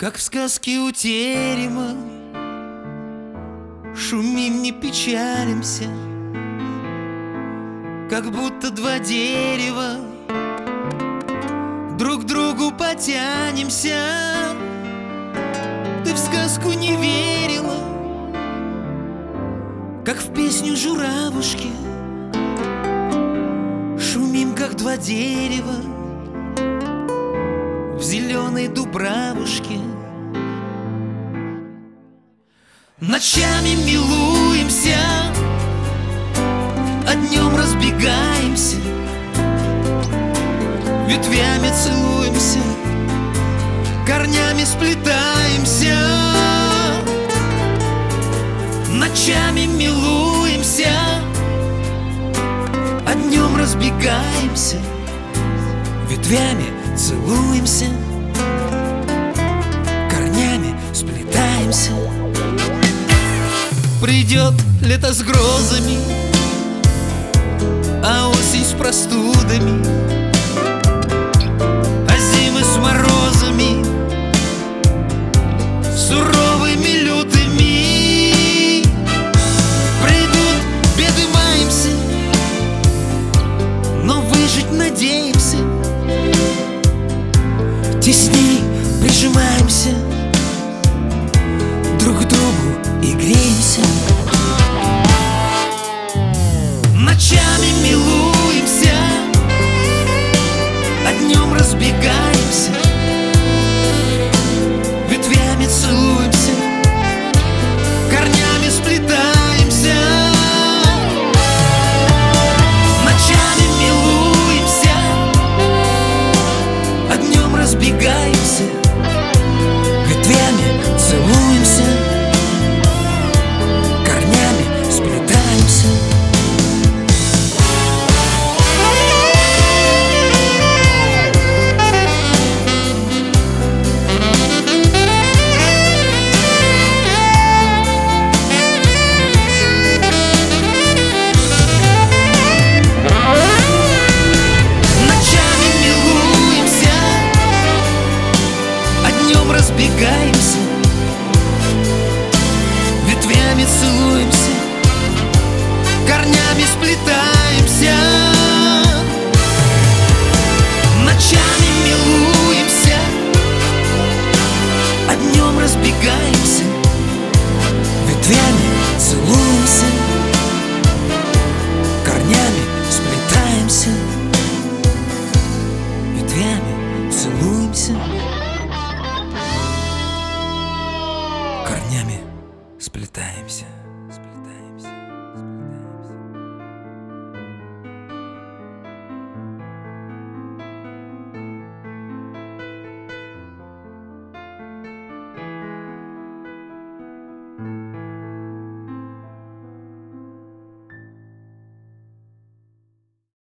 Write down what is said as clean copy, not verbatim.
Как в сказке у терема, шумим, не печалимся, как будто два дерева друг к другу потянемся. Ты в сказку не верила, как в песню журавушки, шумим, как два дерева в зеленой дубравушке. Ночами милуемся, а днем разбегаемся, ветвями целуемся, корнями сплетаемся. Ночами милуемся, а днем разбегаемся, ветвями целуемся, корнями сплетаемся. Придет лето с грозами, а осень с простудами, а зимы с морозами суровыми, лютыми. Придут беды, маемся, но выжить надеемся. Тесней прижимаемся друг к другу и греемся. Ночами милуемся, а днем разбегаемся,